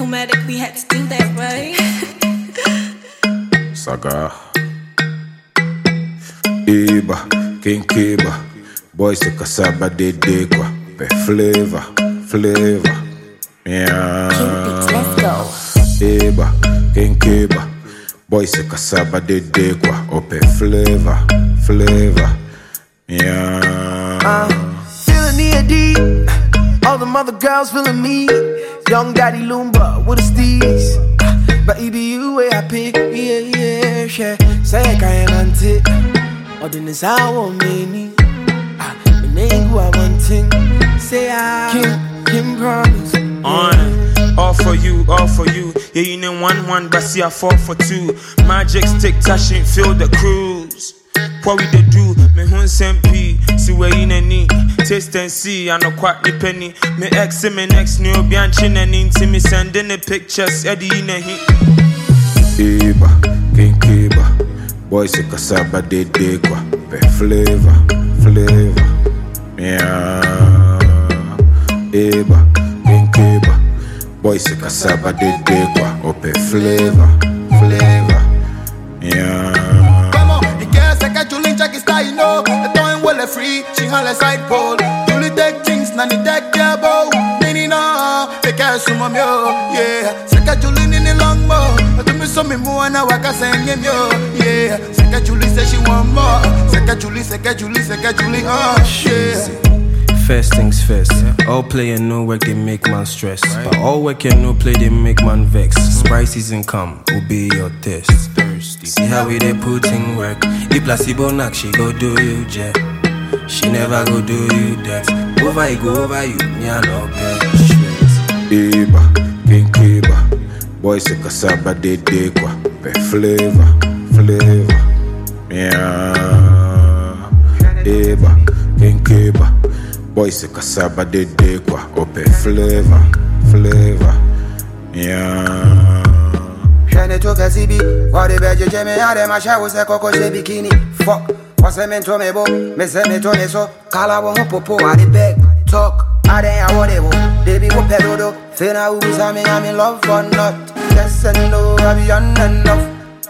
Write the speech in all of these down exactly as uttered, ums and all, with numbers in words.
automatically had to think that way. Saga Iba, King Kiba, boys to Kasaba de Dekwa, pe flavor, flavor. Yeah. Let's go. Iba, King Kiba, boys to Kasaba de Dekwa, ope flavor, flavor. Yeah. Uh, feeling the A D, all the mother girls feeling me. Young Daddy Lumba with the steez. But it be you where I pick, yeah, yeah, yeah. Say I can't untit. Or then it's our many. The name who I want thing. Say I Kim, Kim promise. On, all for you, all for you. Yeah, you know one one, but see I fall for two. Magic stick touching, feel the cruise. What we they do, me hun sempi. See where in any taste and see. I know quite the penny. Me ex me next new bianchin and into me sending the pictures. Eddie in a hit. Iba, King Kiba, boys to Kasaba de Dekwa, pe flavor, flavor. Yeah. Iba, King Kiba, boys to Kasaba de Dekwa, ope flavor, flavor. Yeah. Julie check his style, you know. The time well free, she had a side pole. Julie take things, nanny take care bow. Nini no, take care of some yo, yeah. Seka Julie in the long mo. I do me some more and I walk a sing him yo, yeah. Seka Julie say she want more. Seka Julie, Seka Julie, Seka Julie, oh yeah. First things first, all play and no work they make man stress. But all work and no play they make man vex. Sprite season come, obey your test. See how we they put in work. If placebo knock, she go do you jet. She never go do you that. Over you go over you, me I no bet. Iba, King Kiba, boys to Kasaba de Dekwa, pe flavor, flavor. Yeah. Iba, King Kiba, boys to Kasaba de Dekwa, ope flavor, flavor. Yeah. Shane took a C B, what the badge Jimmy had a masha was a coco bikini. Fuck, what's a mentor me bo, Miss Emetone so, Kala won't popo at the bag. Talk, I didn't whatever, baby will pedo, Fina who's I'm in love or not. Yes and no, I be on enough.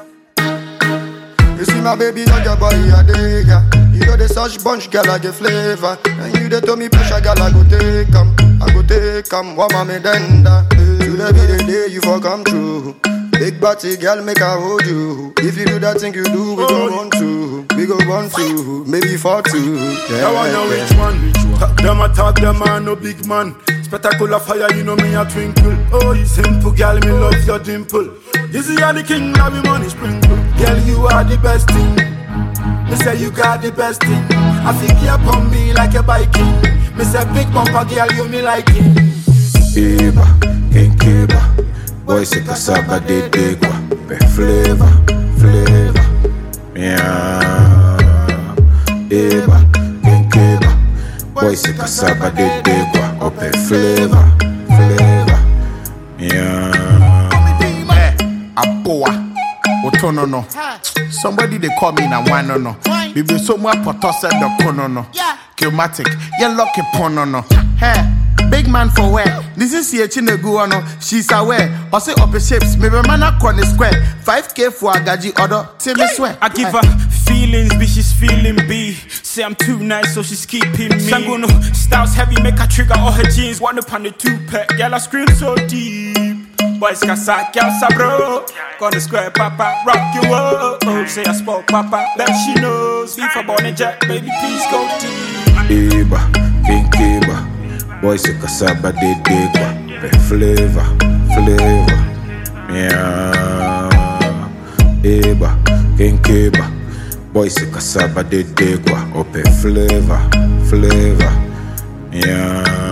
You see my baby on your body a day, yeah. You know the such bunch, girl, I get flavor. And you they told me pressure, girl, I go take 'em. I go take 'em, what my me denda. Today be the day you for come true. Big body girl make I hold you. If you do that thing you do, we go want to. We go want to, maybe for two. Yeah, I wanna which one, which one. Talk them a talk them a no big man. Spectacular fire, you know me a twinkle. Oh, you simple girl, me love your dimple. You see you're the king, now me money sprinkle. Girl, you are the best thing. Me say you got the best thing. I think you upon me like a biking. Me say big bumper girl, you me like it. Iba, King Kiba, boys to Kasaba de Dekwa, pe flavor, flavor. Yeah. Iba, King Kiba, boys to Kasaba de Dekwa, ope flavor, flavor. Yeah. Aboa, Otono no. Somebody they call me na one no no. Bibi so mo apoto said the kono no. Kilmatic, ye lucky pono no. Hey, big man for where? This is here chinegu no. She's aware. Also up shapes, maybe man a corner square. five K for agaji order. Say me swear. I give her feelings, bitch, she's feeling B. Say I'm too nice, so she's keeping me. Sangono, styles heavy, make her trigger all her jeans. One up on the two pack, girl, I scream so deep. Boys casa, girl, sabro. Gonna square, papa, rock you up. Oh, say I spoke, papa, bet she knows. Beef a born and jack, baby, please go deep. Iba, King Kiba, boys to Kasaba de Dekwa, pe flavor, flavor. Yeah. Iba, King Kiba, boys to Kasaba de Dekwa, ope flavor, flavor. Yeah.